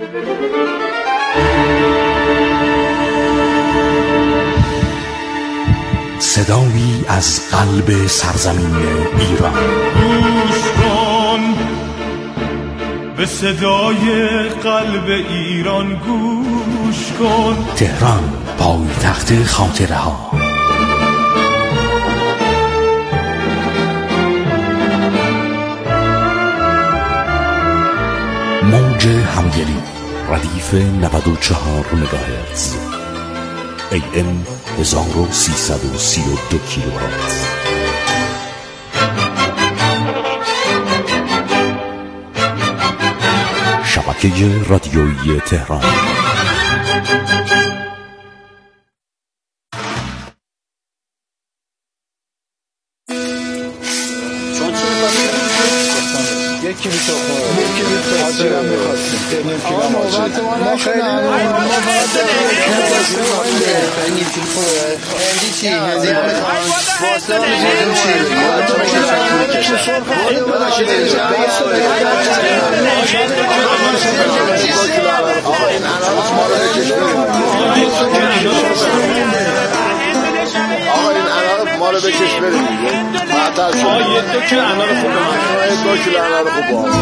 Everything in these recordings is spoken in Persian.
صدایی از قلب سرزمین ایران. گوش کن به صدای قلب ایران، گوش کن. تهران، پایتخت خاطره ها. موج همگری، ردیف 94 مگاهرتز، AM 1332 کیلوهرتز. شبکه رادیویی تهران. یکی میتوخه یکی میتوخه آجیرم میخواستیم ما خیلی ما رو بکش بریم دیگه. معطل شد. یه دو کیلو انار خوب به من. یه 2 کیلو انار خوب با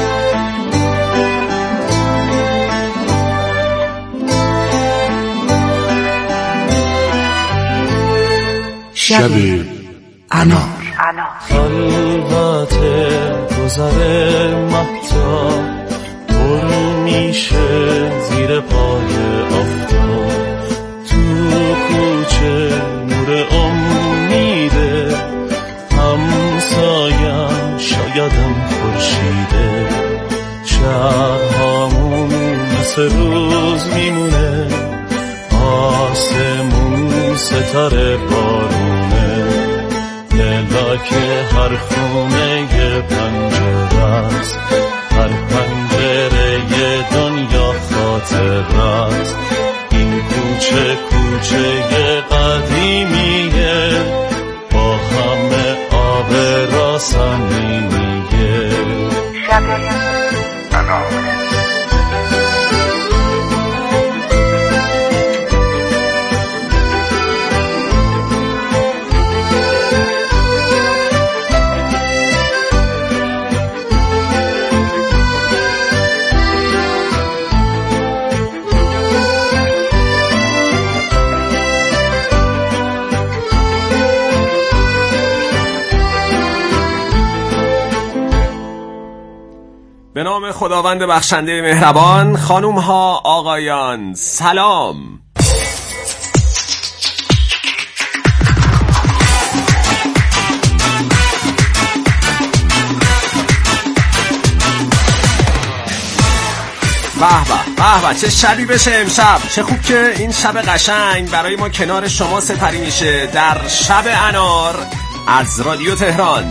شب انار. خلوت گذر مهتاب پر میشه زیر پای آفتاب، تو کوچه نور امیده، همسایم شایدم خورشیده، شهرهامون مثل روز میمونه، آسمون ستاره بارونه، دلا که هر خونه یه پنجره است، هر پنجره یه دنیا خاطره است، این کوچه کوچه قدیمیه، با همه آب را صمیمیه. شب انار. به نام خداوند بخشنده مهربان. خانوم ها، آقایان، سلام. به به چه شبی بشه امشب. چه خوب که این شب قشنگ برای ما کنار شما سپری میشه در شب انار از رادیو تهران.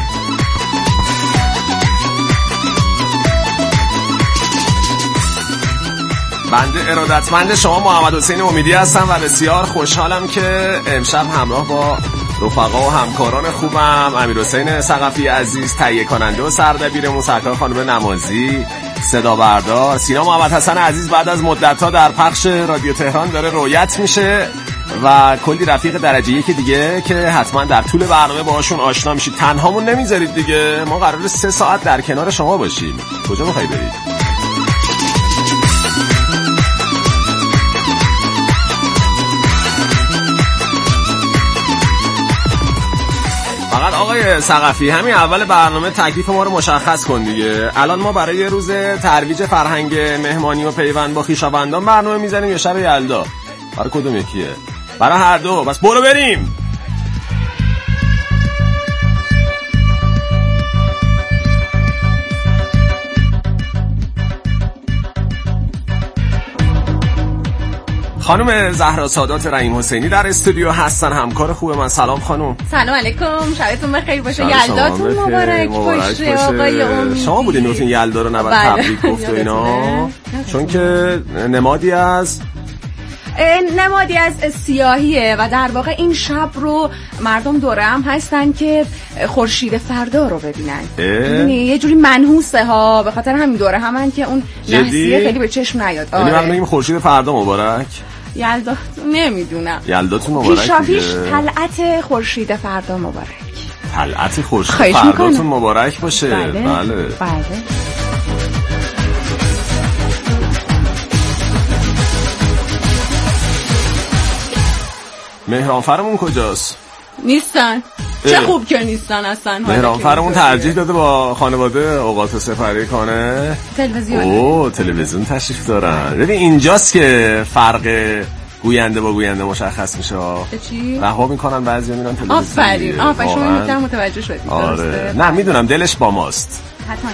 بنده ارادتمند شما محمد حسین امیدی هستم و بسیار خوشحالم که امشب همراه با رفقا و همکاران خوبم، امیرحسین ثقفی عزیز تهیه کننده و سردبیرمون، سرکار خانم نمازی صدا بردار، سینا محمد حسن عزیز بعد از مدت‌ها در پخش رادیو تهران داره رویت میشه و کلی رفیق درجه یک دیگه که حتما در طول برنامه باهاشون آشنا میشید. تنهامون نمیذارید دیگه، ما قراره 3 ساعت در کنار شما باشیم. کجا میخوای برید؟ فقط آقای ثقفی همین اول برنامه تکلیف ما رو مشخص کن دیگه. الان ما برای روز ترویج فرهنگ مهمانی و پیوند با خویشاوندان برنامه میزنیم یا شب یلدا؟ برای کدوم یکیه؟ برای هر دو. بس برو بریم. خانم زهرا سادات رحیم حسینی در استودیو هستن، همکار خوب من. سلام خانم. سلام علیکم، شبتون بخیر باشه، یلداتون مبارک باشه. آقای امیدی شما بودین نوتون یلدا رو نباید تبریک گفت و اینا، چون که نمادی از نمادی از سیاهیه و در واقع این شب رو مردم دوره هم هستن که خورشید فردا رو ببینن. یعنی یه جوری منحوسه ها، به خاطر همین دوره همن که اون نحسیه خیلی به چشم نیاد. یعنی من میگم خورشید فردا مبارک. یلدا نمیدونم. یلداتون مبارک. پیشاپیش طلعت خورشید فردا مبارک. طلعت خورشید فرداتون مبارک باشه. بله. مهرانفرمون کجاست؟ نیستن. چه خوب که نیستن اصلا. مهرانفرمون ترجیح داده با خانواده اوقات سپری کنه. تلویزیون. تلویزیون تشریف دارن. ببین اینجاست که فرق گوینده با گوینده مشخص میشه. چی؟ رها میکنن بعضیا میرن تلویزیون. آفرین شما میتونم متوجه شدید. آره. نه میدونم دلش با ماست. حتما.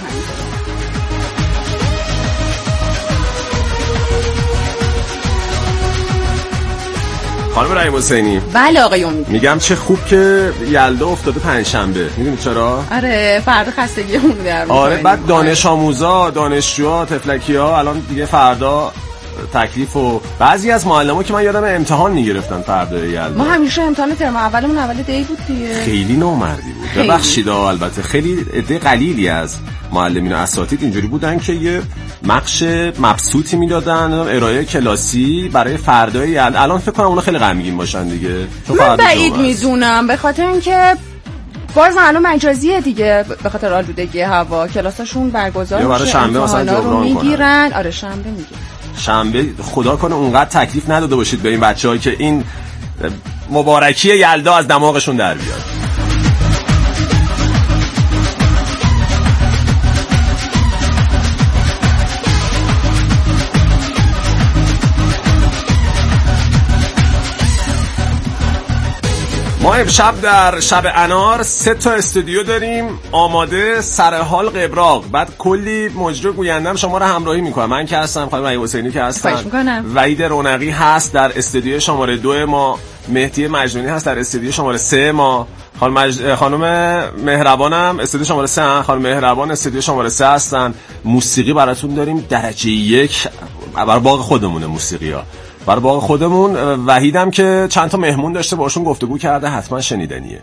خانم رحیم حسینی. بله آقای امید. میگم چه خوب که یلدا افتاده پنجشنبه. میدونی چرا؟ آره فردا خستگیمون در میاد. آره بعد دانش آموزا، دانشجوها، تفلکی‌ها الان دیگه فردا تکلیف و بعضی از معلم‌ها که من یادم امتحان میگرفتن فردا یلدا. ما همیشه امتحان ترم اولمون اول دی بود دیگه. خیلی نامردی بود. ببخشید البته خیلی عده قلیلی از معلمین و اساتید اینجوری بودن که یه مقش مبسوطی میدادن ارائه کلاسی برای فردای یلدا. الان فکر کنم اونا خیلی غمگین باشن دیگه. من بعید میدونم به خاطر اینکه باز الان مجازیه دیگه، به خاطر آلودگی هوا کلاساشون برگزار میشه. برای شنبه مثلا جبران میگیرن. آره شنبه میگیرن. شنبه خدا کنه اونقدر تکلیف نداده باشید به این بچه‌ها که این مبارکی یلدا از دماغشون در بیاد. ما امشب در شب انار 3 تا استودیو داریم آماده، سر حال قبراق. بعد کلی مجری گویندم شما رو همراهی میکنم. من که هستم، خانم رحیم حسینی که هستن، وحید رونقی هست در استودیو شماره 2 ما، مهدی مجنونی هست در استودیو شماره 3 ما، خانم مهربانم استودیو شماره 3، خانم مهربان استودیو شماره 3 هستن. موسیقی براتون داریم درجه 1 برای باغ خودمونه. موسیقی‌ها برای باغ خودمون. وحیدم که چند تا مهمون داشته باشون گفتگو کرده، حتما شنیدنیه.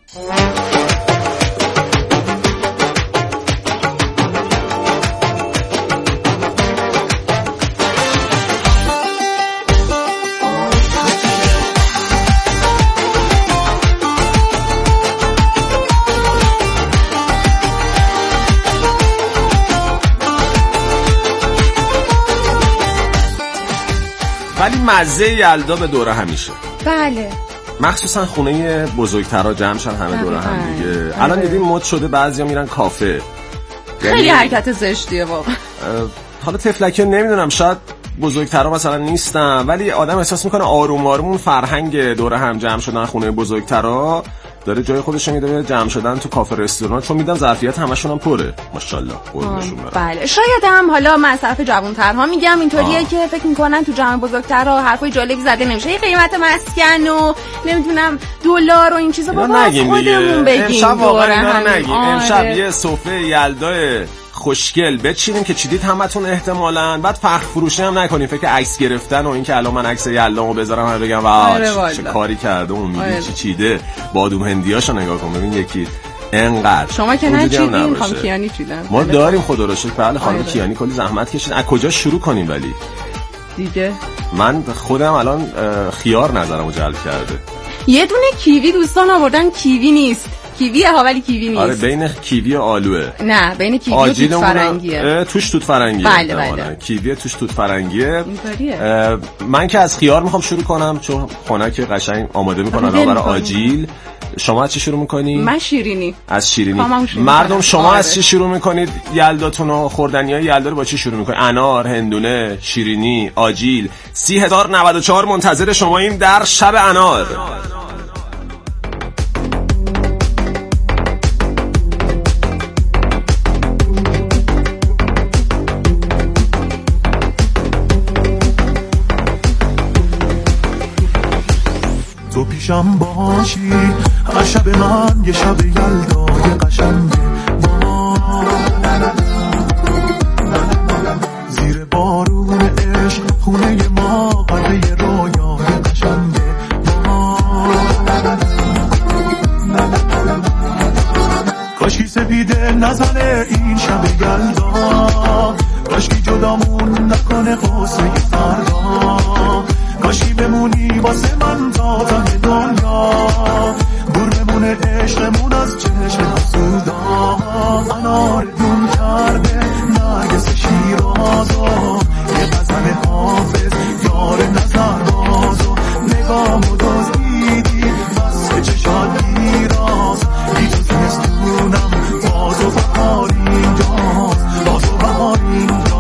ولی مزه یلدا به دوره همیشه. بله. مخصوصا خونه بزرگترها جمع شن همه دوره هم دیگه. الان دیدیم مد شده بعضیا میرن کافه. خیلی حرکت زشتیه واقعا. حالا تفلکی نمیدونم شاید بزرگترها مثلا نیستن، ولی آدم احساس میکنه آروم آروم اون فرهنگ دوره هم جمع شدن خونه بزرگترها داره جای خودش میده به جمع شدن تو کافه رستوران، چون میدم ظرفیت همشون هم پره ماشاءالله. بله شاید هم حالا من طرف جوان‌ترها میگم اینطوریه که فکر میکنن تو جمع بزرگترها حرفای جالبی زده نمیشه، یه قیمت مسکن و نمیدونم دلار و این چیزا بابا خودمون بگیم. امشب واقعا نگیم. امشب یه سفره یلدای خوشگل بچینیم که چیدید همتون احتمالاً. بعد فخر فروشی هم نکنیم، فکر عکس گرفتن و این که الان من عکس یلدامو بذارم همه بگم واو چه کاری کرده اون میگه چی چیده. بادوم هندیاشو نگاه کن ببین یکی انقدر. شما که نچیدین خانم کیانی چیدن. ما داریم خدا رو شکر. بله خانم کیانی کلی زحمت کشید. از کجا شروع کنیم ولی دیگه من خودم الان خیار نظرمو جلب کرده. یه دونه کیوی دوستان آوردن، کیوی نیست. کیویه ها ولی کیوی نیست. آره بین کیوی و آلوه. نه بین کیوی و توت فرنگیه. توش توت فرنگیه. بله. کیوی توش توت فرنگیه. من که از خیار میخوام شروع کنم چون خنک قشنگ آماده میکنن برای آجیل. شما از چی شروع میکنی؟ من شیرینی. از شیرینی. مردم شما از چی شروع میکنید؟ یلداتون و خوردنیای یلدا رو با چی شروع میکنید؟ انار، هندونه، شیرینی، آجیل. 30,094 منتظر شماییم در شب انار. تو پیشم باشی هر شب من یه شب یلدای قشنگه زیر بارون عشق خونه ما قلعه رویا نکنه قصه فردا، کاشی بمونی واسه من تا ته دنیا، دور بمونه عشقمون از چشم حسودا. انار دون کرده نرگس شیرازو، یه غزل حافظ یار نظر بازو، نگامو دزدیدی بس که چشات گیراز، بی تو زمستونم بازو بهار اینجاست، بازو بهار اینجاست.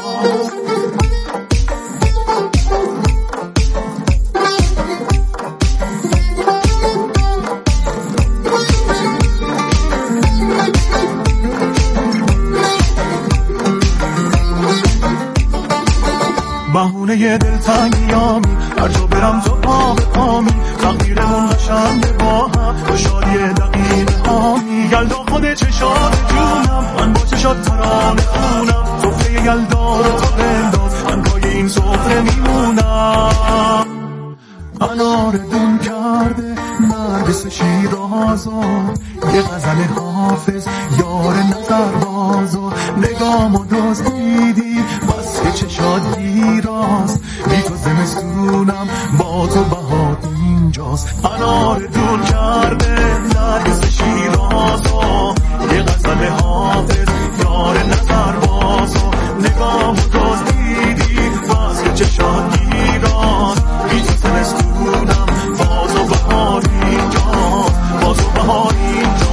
بهونه دلتنگیامی، هر جا برم تو آب پامی، تقدیرمون قشنگه با هم، تو شادی دقیقه هامی. یلدا خود چشات جونم، من با چشات ترانه خونم، سفره یلدا رو تو بنداز، من پای این سفره میمونم. انار دون کرده نرگس شیرازو، یه غزل حافظ یار نظر بازو، نگامو دزدیدی بس که چشات گیراست، بی تو زمستونم با تو بهار اینجاست. انار دون کرده نرگس شیرازو، یه غزل حافظ یار نظر بازو، نگامو دزدیدی بس که چشات گیراست، بی تو زمستونم با تو بهار اینجاست، با تو بهار اینجاست.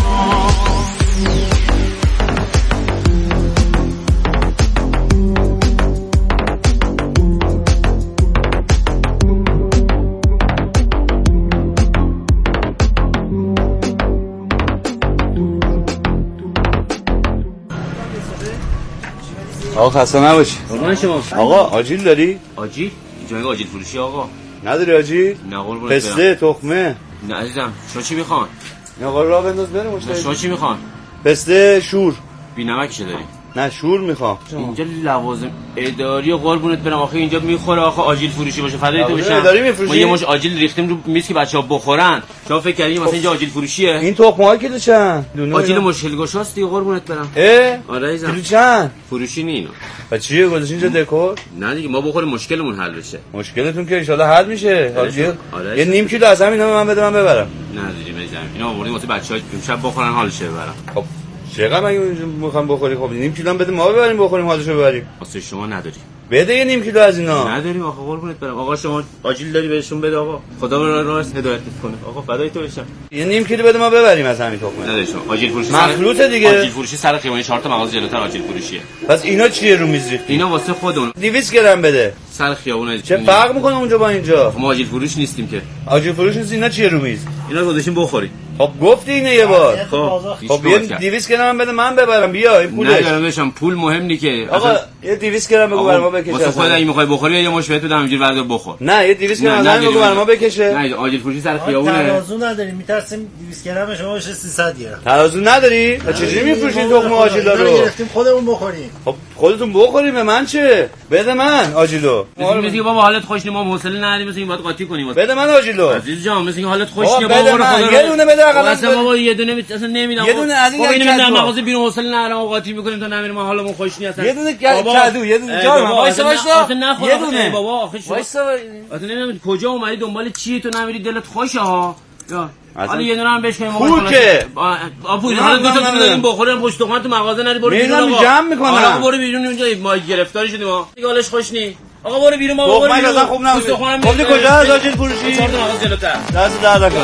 آقا خسته نباشی. قربان شما. آقا آجیل داری؟ آجیل؟ اینجا آجیل فروشی آقا. نداری آجیل؟ نه قربان. پسته، تخمه. نه عزیزم، شما چی میخوان؟ آقا راه بنداز بریم مشتری. شما چی میخوان؟ پسته شور. بی نمکشه داری؟ نه شور میخوام. اینجا لوازم اداری قربونت برم آخه اینجا میخوره آخه آجیل فروشی باشه فدای تو بشم. اداری میفروشی؟ ما یه مش آجیل ریختیم رو میز که بچه‌ها بخورن. شما فکر کردین مثلا اینجا آجیل فروشیه؟ این تخمه‌ها کیلو چند؟ آجیل مشکل گشاست دیگه قربونت برم. آره عزیزم. کیلو چند؟ فروشی نی اینو. و چیه گذاشتین اینجا دکور؟ نه دیگه ما بخوریم مشکلمون حل بشه. مشکلتون که ان شاءالله حل میشه. آره. یه نیم کیلو از همینا به من بده من ببرم. نه دیگه میذارم. اینا آوردیم واسه بچه‌ها امشب بخورن حالشه ببرم. خب چقدر مگه میخوام بخوری؟ خب نیم کیلو هم بده ما ببریم بخوریم حالشو ببریم. واسه شما نداری. بده یه نیم کیلو از اینا. نداریم آقا قربونت برم. آقا شما آجیل داری بهشون بده آقا. خدا به راست هدایت کنه. آقا فدای تو بشم. یه نیم کیلو بده ما ببریم از همین تخمه. نداری شما. آجیل فروشی مخلوطه دیگه. آجیل فروشی سر خیابانی 4 تا مغازه جلوتر آجیل فروشیه. پس اینا چیه رو میز ریختی؟ اینا واسه خودمون. 200 گرم بده. سر خیابون. چه فرق میکنه اونجا با اینجا؟ ما آجیل فروش نیستیم که. آجیل فروش نیست. اینا چیه رو میز؟ اینا گذاشتیم بخوری. خب گفتی اینه یه بار. خب یه 200 گرم بده من ببرم بیا این پولش. نه دارم پول مهم نی که. آقا یه 200 گرم بگو برام بکشه. واسه خودت اگه میخوای بخوری یا مش بهت بدم اینجوری وردا بخور. نه یه 200 گرم بگو برام بکشه. نه آجیل فروشی سر خیابونه. ترازو نداریم میترسیم 200 گرم شما بشه 300 گرم. ترازو نداری؟ چجوری میفروشین تخم آجیلا رو؟ گرفتیم خودمون بخوریم. خب خودتون بخوریم به من چه؟ بده من آجیلو. میگه بابا حالت خوش نی ما حوصله نداریم مثلا این باید قاطی کنیم. بده من آجیلو. عزیز جان مثلا حالت خوش نی بابا یه دونه بده اصلا بابا یه دونه اصلا نمیدم. یه دونه از این اینو مغازه بیرون حوصله ندارم قاطی میکنیم تا نمیریم ما حالمون خوش نی اصلا. یه دونه کدو یه دونه جان وایسا یه دونه بابا آخه وایسا اصلا نمیدونم کجا اومدی دنبال چیه تو نمیری دلت خوشه ها. یا حالا یه دونه هم بشکنیم پول که پول حالا دو تا دادیم بخوریم پشت دکمه تو مغازه نری برو بیرون آقا جمع میکنم آقا برو بیرون اونجا ما گرفتاری شدیم ما دیگه حالش خوش نی آقا برو بیرون ما برو بیرون خوب نبود خب کجا از آجیل فروشی چهار تا مغازه جلوتر دست درد نکنه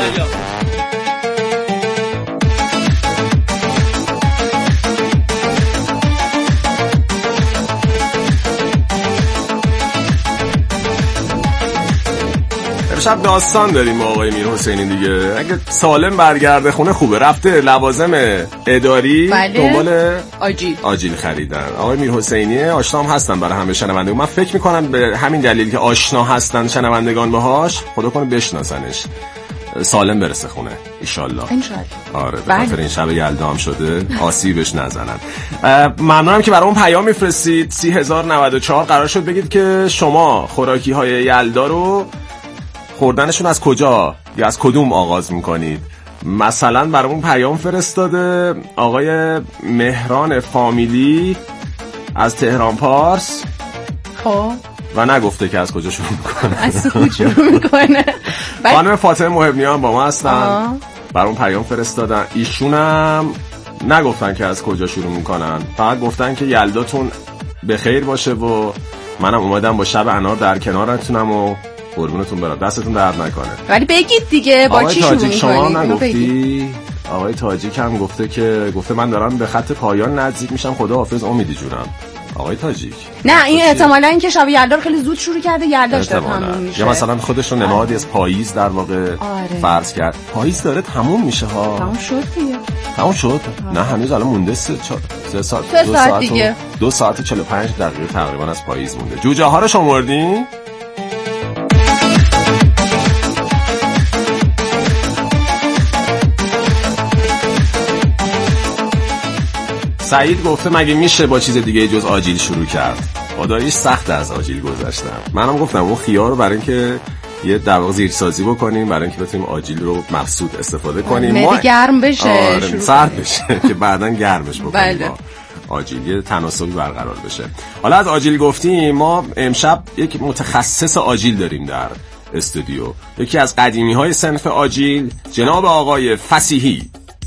شب داستان داریم با آقای میر حسینی دیگه. اگه سالم برگرده خونه خوبه. رفته لوازم اداری دنبال آجیل خریدن. آقای میر حسینی آشنا هم هستن برای همه شنونده. من فکر میکنم به همین دلیل که آشنا هستن شنوندگان باهاش خدا کنه بشناسنش. سالم برسه خونه ایشالله. آره به خاطر این شب یلدا هم شده آسیبش نزنن. ممنونم که برامون پیام میفرستید. 3094 قرار شد بگید که شما خوراکی های یلدا رو خوردنشون از کجا یا از کدوم آغاز میکنید. مثلا برامون پیام فرستاده آقای مهران فامیلی از تهران پارس. خب و نگفته که از کجا شروع میکنه. از کجا شروع میکنه. خانم فاطمه محبنیان با ما هستن، برام پیام فرستادن. ایشونم نگفتن که از کجا شروع میکنن، فقط گفتن که یلداتون به خیر باشه و منم اومدم با شب انار در کنارتونم و قربونتون برم، دستتون درد نکنه. ولی بگید دیگه با چی شروع میکنید؟ شما نگفتی؟ آقای تاجیک هم گفته من دارم به خط پایان نزدیک میشم، خدا حافظ امیدی جونم. آقای تاجیک نه این احتمالاً اینکه شب یلدا خیلی زود شروع کرده، یلداش داره تموم میشه، یا مثلا خودش رو نمادی از پاییز در واقع فرض کرد. پاییز داره تموم میشه ها. تموم شد دیگه. تموم شد؟ نه هنوز الان مونده 3 ساعت دیگه. 2 ساعت و 45 دقیقه تقریبا از پاییز مونده. جوجه ها رو شمردین؟ سعید گفته مگه میشه با چیز دیگه جز آجیل شروع کرد؟ خداییش سخت از آجیل گذشتم. منم گفتم اون خیار رو برای اینکه یه در واقع زیرسازی بکنیم، برای اینکه بتونیم آجیل رو مقصود استفاده کنیم، ما گرم بشه، سرد بشه که بعداً گرمش بکنیم. آجیل یه تناسبی برقرار بشه. حالا از آجیل گفتیم، ما امشب یک متخصص آجیل داریم در استودیو، یکی از قدیمی‌های صنف آجیل، جناب آقای فصیحی.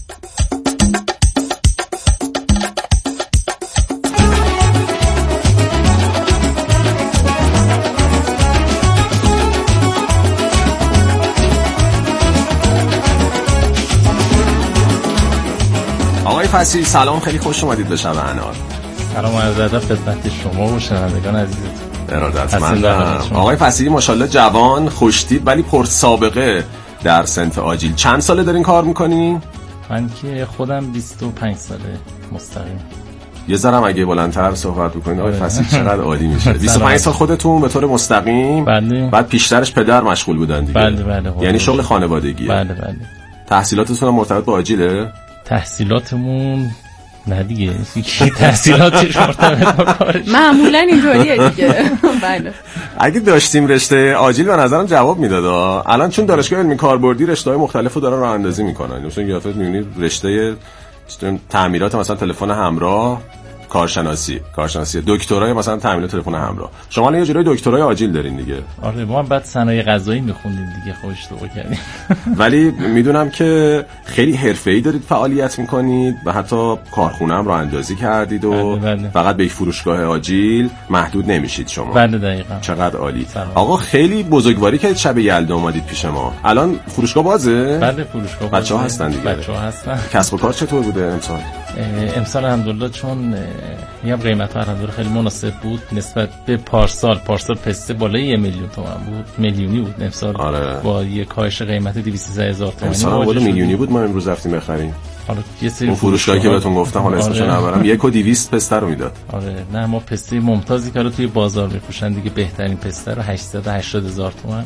فصیحی سلام، خیلی خوش اومدید به شب انار. سلام و عرض ادب خدمت شما و شنوندگان عزیزتون. ارادتمندم. آقای فصیحی ماشاءالله جوان، خوشتیپ ولی پر سابقه در صنف آجیل. چند ساله دارین کار میکنین؟ من که خودم 25 ساله مستقیم. یه ذره اگه بلندتر صحبت بکنید آقای فصیحی چقدر عالی میشه. 25 سال خودتون به طور مستقیم؟ بله. بعد پیشترش پدر مشغول بودن دیگه. بله. یعنی شغل خانوادگیه. بله. تحصیلاتتون مرتبط با آجیله؟ تحصیلاتمون نه دیگه، تحصیلاتش مرتبط با کارش معمولا اینطوریه دیگه. بله. اگه داشتیم رشته آجیل به نظرم جواب میداد. الان چون دانشگاه علمی کاربردی رشته‌های مختلفو دارن راه‌اندازی میکنن، مثلا یه دفعه می‌بینید رشته تعمیرات مثلا تلفن همراه، کارشناسی دکترای مثلا تعمیرات تلفن همراه. شما الان یه جورای دکترای آجیل دارین دیگه. آره ما بعد صنایع غذایی میخوندیم دیگه، خوش تو کردیم. ولی میدونم که خیلی حرفه‌ای دارید فعالیت میکنید و حتی کارخونه هم راه اندازی کردید و بله. فقط به یک فروشگاه آجیل محدود نمیشید شما. بله دقیقاً. چقدر عالی. آقا خیلی بزرگواری که شب یلدا اومدید پیش ما. الان فروشگاه بازه؟ بله فروشگاه بازه. بچه‌ها هستن دیگه. بچه‌ها هستن. کسب و کار چطور بوده امسال؟ امسال الحمدلله چون میگم قیمت‌ها الحمدلله خیلی مناسب بود نسبت به پارسال پسته بالای 1 میلیون تومان بود، میلیونی بود امسال. آره. با یک کاهش قیمت 200,000 تومانی امسال بود میلیونی بود. ما امروز رفتیم بخریم. حالا یه سری اون فروشگاهی که بهتون گفتم حالا اسمش نبرم 1,200 پسته رو میداد. آره نه ما پسته ممتازی که توی بازار میفروشن دیگه، بهترین پسته رو 880,000 تومان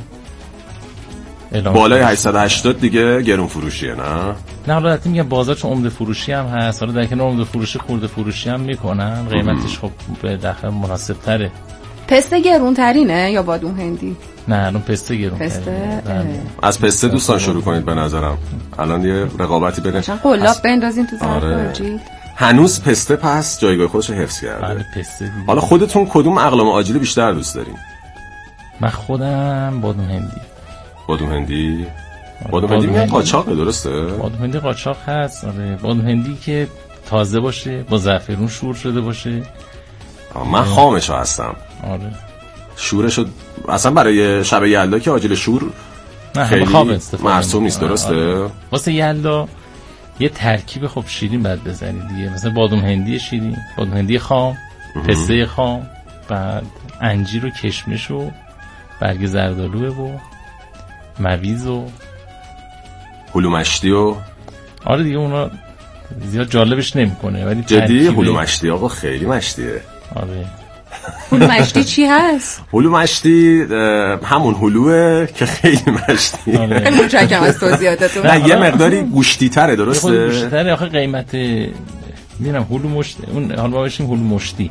بالای 880 دیگه گرون فروشیه. نه حالا البته میگم بازار چون عمده فروشی هم هست، حالا در کنار عمده فروشی خورده فروشی هم میکنن، قیمتش خب به داخل مناسب تره. پسته گرون ترینه یا بادوم هندی؟ نه الان پسته گرون از پسته دوستان شروع کنید به نظرم. الان یه رقابتی بین قلاب بندازین تو ظرف آجیل. هنوز پسته پس جایگاه خودش رو حفظ کرده. بله پسته. حالا خودتون کدوم اقلام آجیل بیشتر دوست دارین؟ من خودم بادوم هندی. بادوم هندی میگن قاچاقه، درسته؟ بادوم هندی قاچاق هست. آره بادوم هندی که تازه باشه با زعفرون شور شده باشه. من خامشو هستم. آره شورشو اصلا برای شب یلدا که آجیل شور خیلی مرسوم نیست، درسته؟ آره. واسه یلدا یه ترکیب خب شیرین بعد بزنید دیگه، مثلا بادوم هندی شیرین، بادوم هندی خام، پسته خام، بعد انجیر و کشمش و برگ زردآلو و مویز و هلو مشتی و آره دیگه اونا زیاد جالبش نمیکنه ولی جدی هلو مشتی آقا خیلی مشتیه. آره هلو مشتی چی هست؟ هلو مشتی همون هلوه که خیلی مشتی. آره متشکرم از توضیحاتتون. نه یه مقداری گوشتی تره، درسته؟ گوشتی تره. آخه قیمت میدونم هلو مشتی اون حالا ما بشیم هلو مشتی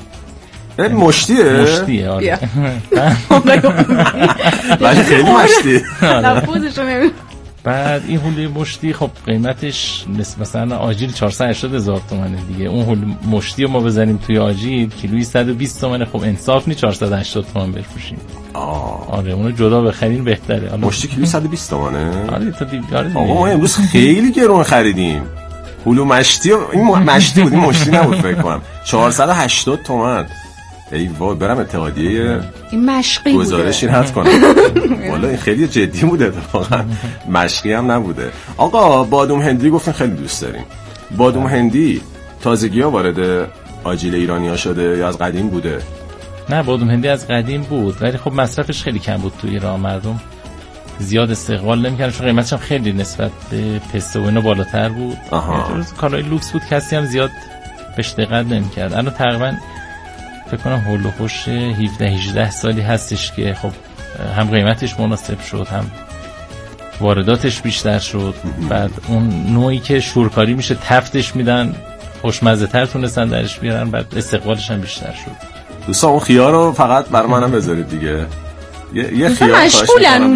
مشتیه آره. ولی خیلی مشتی. لفظشو نمیدونم. بعد این هلوی مشتی خب قیمتش مثلا آجیل 480,000 تومانه دیگه. اون هلو مشتی رو ما بزنیم توی آجیل کیلویی 120 تومانه، خب انصاف نی 480 تومان بفروشیم. آره اونو جدا بخرین بهتره. مشتی کیلویی 120 تومانه؟ آره تا دیگه. آقا ما امروز خیلی گرون خریدیم. هلو مشتی، این مشتی بود، این مشتی نبود فکر کنم. 480 تومان. ای وای برم اتحادیه این مشقی گزارشی رد کنم. والا این خیلی جدی بوده اتفاقا، مشقی هم نبوده. آقا بادوم هندی گفتین خیلی دوست داریم. بادوم هندی تازگی‌ها وارد آجیل ایرانی‌ها شده یا از قدیم بوده؟ نه بادوم هندی از قدیم بود ولی خب مصرفش خیلی کم بود تو ایران، مردم زیاد استقبال نمی‌کردن چون قیمتش هم خیلی نسبت به پسته و اینا بالاتر بود. کالای لوکس بود، کسی هم زیاد بهش دقت نمی‌کرد. الان تقریبا فکر کنم هول و خوش 17-18 سالی هستش که خب هم قیمتش مناسب شد، هم وارداتش بیشتر شد. بعد اون نوعی که شورکاری میشه تفتش میدن، خوشمزه تر تونستن درش بیارن، بعد استقبالش هم بیشتر شد. دوستان اون خیار رو فقط برای منم بذارید دیگه. یه خیار خواهش میکنم.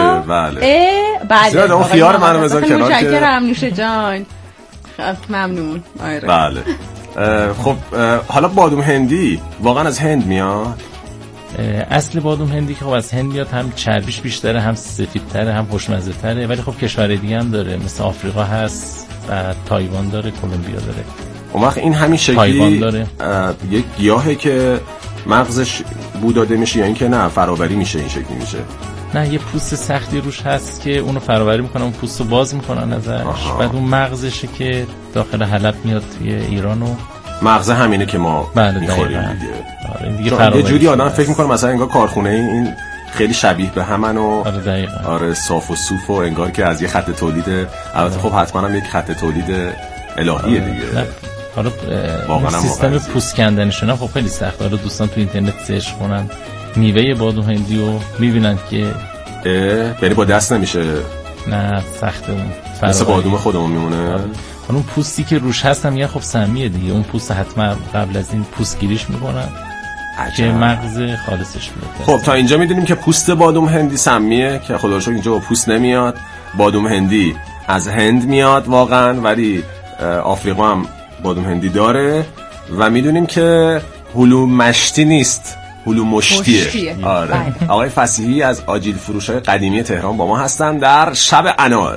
بله اون خیار منو بذار کنار که متشکرم نوش جان. ممنون. بله. خب حالا بادوم هندی واقعا از هند میاد؟ اصل بادوم هندی که خب از هند میاد، هم چربیش بیشتره، هم سفیدتره، هم خوشمزه تره، ولی خب کشور دیگه هم داره، مثل آفریقا هست، بعد تایوان داره، کلمبیا داره. اون وقت این همین شکلی یک گیاهه که مغزش بوداده میشه یا اینکه نه فراوری میشه این شکلی میشه؟ نه یه پوست سختی روش هست که اونو فراوری میکنن، اون پوست رو باز میکنن ازش. بعد اون مغزشه که داخل حلب میاد توی ایرانو. مغز همینه که ما میخوریم دیگه. آره یه جوری آدم فکر میکنه مثلا انگار کارخونه این خیلی شبیه به همن و آره صاف و صوف و انگار که از یه خط تولید، البته خب حتما هم یک خط تولید الهیه دیگه. حالا سیستم پوست کندنشون هم خب خیلی سخته. حالا دوستان تو اینترنت سرچ کنن میوه بادوم هندی رو میبینن که یعنی با دست نمیشه. نه سخته، اون مثل بادوم خودمون میمونه. اون پوستی که روش هست هم یه خب سمیه دیگه. اون پوست حتما قبل از این پوست گیریش میکنن که مغز خالصش بیاد. خب تا اینجا میدونیم که پوست بادوم هندی سمیه که خدا رو شکر اینجا با پوست نمیاد. بادوم هندی از هند میاد واقعا، ولی آفریقا هم بادوم هندی داره. و میدونیم که هلو مشتی نیست، هلو مشتیه. آره. آقای فصیحی از آجیل فروش‌های قدیمی تهران با ما هستن در شب انار.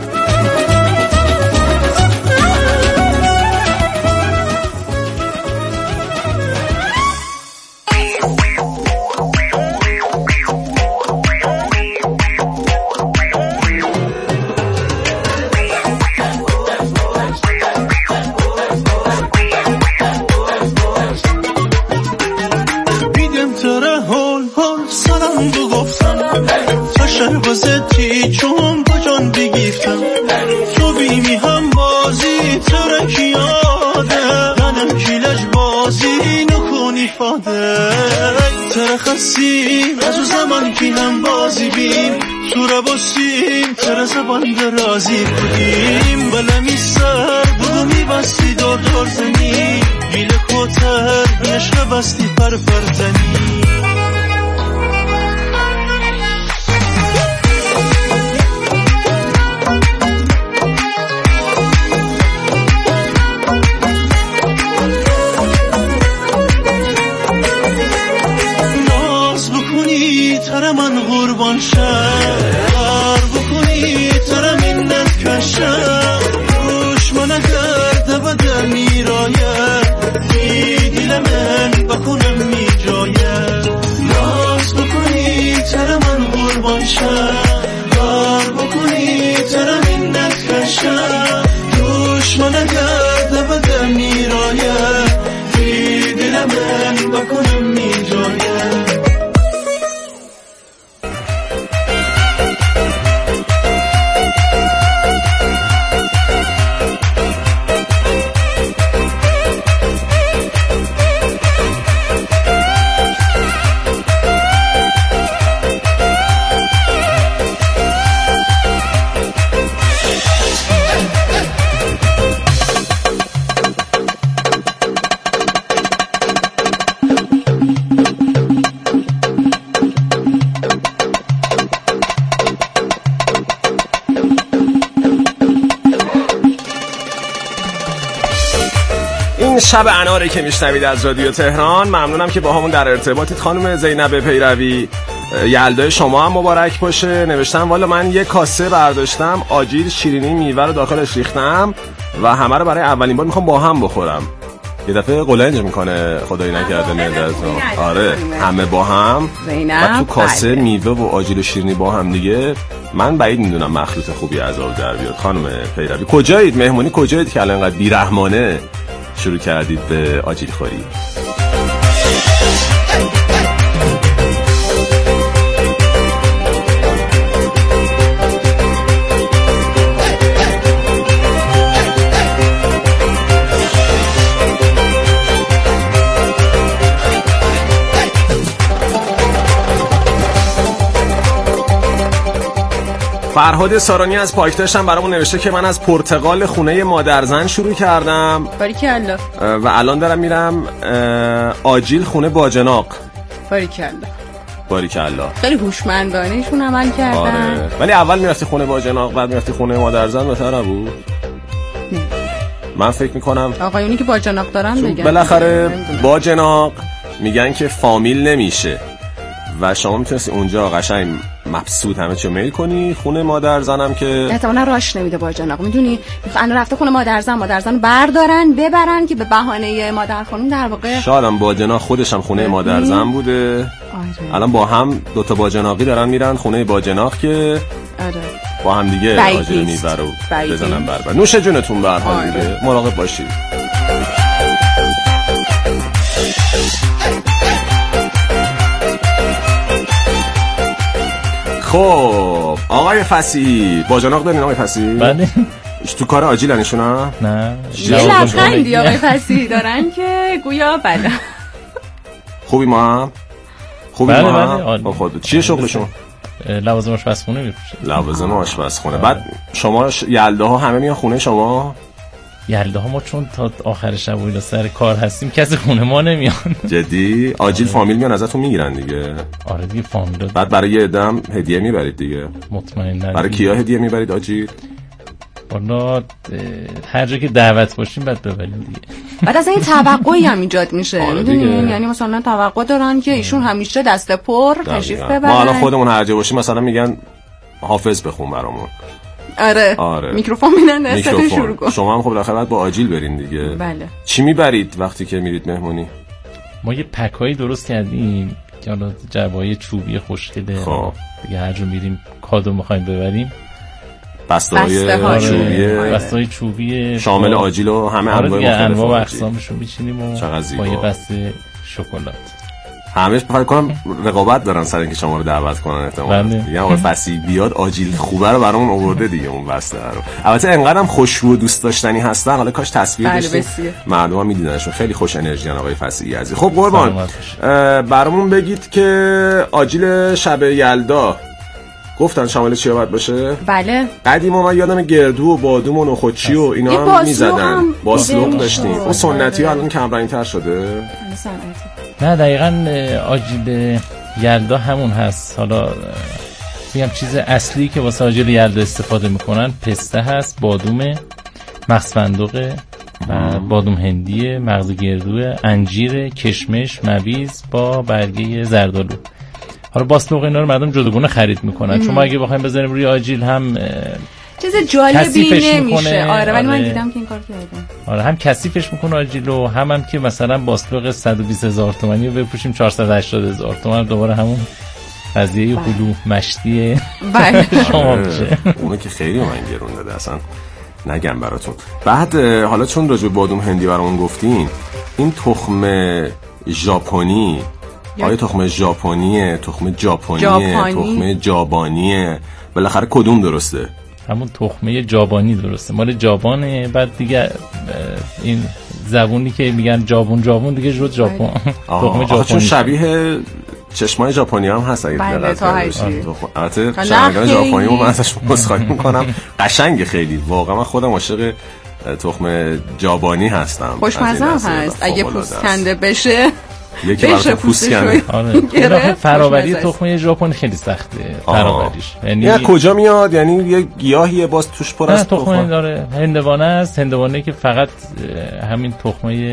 چون با جان بگیفتم تو بیمی هم بازی ترکیاده منم کلج بازی نکنی فاده ترخصیم از او زمان که هم بازی بیم سوره باسیم تر زبان درازی بودیم بلمی سر بگو میبستی دور دور زنی گیل کوتر نشقه بستی پر پر زنی من قربان شم بکنی تر منت کشم روش من اگر بده میرایم دیدیل من بکنم می جایم ناز بکنی تر من قربان شم بکنی تر منت کشم روش من اگر بده میرایم دیدیل من بکنم می جایم این شب اناره که میشنوید از رادیو تهران. ممنونم که با همون در ارتباطید. خانم زینب پیروی، یلدای شما هم مبارک باشه. نوشتم والا من یک کاسه برداشتم آجیل شیرینی میوه رو داخلش ریختم و همه رو برای اولین بار میخوام با هم بخورم. یه دفعه قلنج میکنه خدایی نکرده معده‌تون. آره همه با هم و تو کاسه میوه و آجیل شیرینی با هم دیگه. من بعید میدونم مخلوط خوبی از آب در بیاد. خانم پیروی کجایید؟ مهمونی کجایید که الان انقدر بیرحمانه شروع کردید به آجیل خوری؟ فرهاد سارانی از پاکداشت هم برامون نوشته که من از پرتقال خونه مادرزن شروع کردم. باریکالله. و الان دارم میرم آجیل خونه باجناق. باریکالله. خیلی هوشمندانه‌شون عمل کردن. آره. ولی اول میرفتی خونه باجناق بعد میرفتی خونه مادرزن بهتر بود؟ نه. من فکر میکنم آقایونی که باجناق دارن بگن. بالاخره باجناق میگن که فامیل نمیشه و شما میتونستی اونجا قشنگ مبسوط همه چیو میل کنی. خونه مادرزنم که احتمالاً راش نمیده باجناق، میدونی الان رفته خونه مادرزن بردارن ببرن که به بهانه مادر خانم در واقع شاید باجناق خودش هم خونه مادرزن بوده. آره. الان با هم دوتا باجناقی دارن میرن خونه باجناق که آره با هم دیگه آجیل میوه رو بزنن بربر. نوش جونتون به هر حال دیگه. مراقب باشید. خب آقای فصیحی، باجناق دارین آقای فصیحی؟ بله. تو کار آجیلن ایشونا؟ نه. یه لبخندی آقای فصیحی دارن که گویا بله. خوبی ما هم؟ خوبی بله ما هم؟ بله. خود چیه شغلشون؟ لوازم آشپزخونه میفروشه. لوازم آشپزخونه. بعد شما یلداها همه میان خونه شما؟ یلداها ما چون تا آخر شب و سر کار هستیم کسی خونه ما نمیان. جدی؟ آجیل فامیل میان ازتون میگیرن دیگه؟ آره دیگه فامیل. بعد برای یه عدم هدیه میبرید دیگه؟ مطمئنا. برای کیا هدیه میبرید آجیل؟ والا هر جا که دعوت باشیم بعد ببریم دیگه. بعد از این توقعی هم ایجاد میشه میدونین، یعنی مثلا توقع دارن که ایشون همیشه دست پر تشریف ببرن. ما الان خودمون هر جا باشیم مثلا میگن حافظ بخون برامون. آره. میکروفون میدن دستتون شروع کن. شما هم خب بالاخره باید با آجیل برین دیگه. بله. چی میبرید وقتی که میرید مهمونی؟ ما یه پکایی درست کردیم که حالا جعبه‌های چوبی خوشگله. خب دیگه هر جا میریم کادو می‌خوایم ببریم. بسته‌های چوبی شامل آجیل و همه انواع و اقسامشو میچینیم و با یه بسته شکلات. همش فکر کنم رقابت دارن سر اینکه شما رو دعوت کنن احتمالاً. میگن آقا فصیح بیاد آجیل خوبه رو برامون آورده دیگه اون بسته رو. البته انقدر هم خوشبو و دوست داشتنی هستن، حالا کاش تصویر داشتیم مردم هم میدیدنشون. خیلی خوش انرژی ان آقای فصیحی عزیز. خب قربان برامون بگید که آجیل شب یلدا گفتن شامل چی باید باشه؟ بله. قدیم من یادم گردو و بادوم و نخودچی و اینا هم میزدن. باسلوق داشتیم. اون سنتی الان کم رنگ‌تر شده. نه دقیقاً آجیل یلدا همون هست. حالا میگم چیز اصلی که واسه آجیل یلدا استفاده میکنن پسته هست، بادومه، مغز فندقه، بادوم هندیه، مغز گردوه، انجیر، کشمش، مویز با برگه زردآلو. حالا باسلوق اینا رو مردم جداگونه خرید میکنن چون ما اگه بخوایم بذاریم روی آجیل هم چیز جالبی نمیشه. آره ولی من دیدم که این کار کردن. آره هم کثیفش میکنه آجیلو، هم که مثلا باسلوق 120,000 تومانی رو بپوشیم 480,000 تومان دوباره همون قضیه هلو مشتی شما میشه. اونه که خیلی من گرون داده اصلا نگم براتون. بعد حالا چون راجع به بادوم هندی برامون گفتین، این تخم ژاپنی آیا تخم ژاپنیه، تخم تخم جابانیه، بالاخره کدوم درسته؟ همون تخمه جابانی درسته، مال جابانه. بعد دیگه این زبونی که میگن جابون دیگه شد ژاپن. تخم جاپانی چون شبیه چشمای ژاپنی هم هست اگه دقت کنید. البته شنگان ژاپنی رو من ازش مسخره میکنم. قشنگه خیلی، واقعا من خودم عاشق تخم جابانی هستم. خوشمزه هست اگه پوست کنده بشه. یکی برای پوست کنه. آره. فراوری تخمه ژاپن خیلی سخته فراوریش. یعنی کجا میاد؟ یعنی یه گیاهیه باز توش پر از تخمه داره. هندوانه است، هندوانه که فقط همین تخمه